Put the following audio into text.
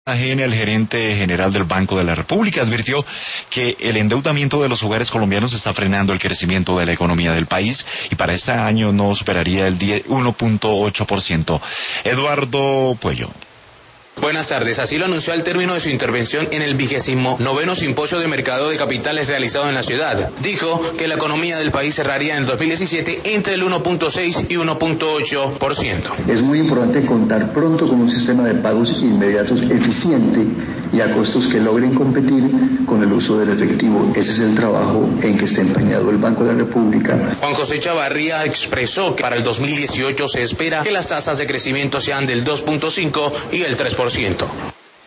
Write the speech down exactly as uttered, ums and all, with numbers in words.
El gerente general del Banco de la República advirtió que el endeudamiento de los hogares colombianos está frenando el crecimiento de la economía del país y para este año no superaría el uno punto ocho por ciento. Eduardo Puello. Buenas tardes. Así lo anunció al término de su intervención en el vigésimo noveno simposio de mercado de capitales realizado en la ciudad. Dijo que la economía del país cerraría en el dos mil diecisiete entre el uno punto seis y uno punto ocho por ciento. Es muy importante contar pronto con un sistema de pagos inmediatos eficiente y a costos que logren competir con el uso del efectivo. Ese es el trabajo en que está empeñado el Banco de la República. Juan José Chavarría expresó que para el dos mil dieciocho se espera que las tasas de crecimiento sean del dos punto cinco y el tres por ciento.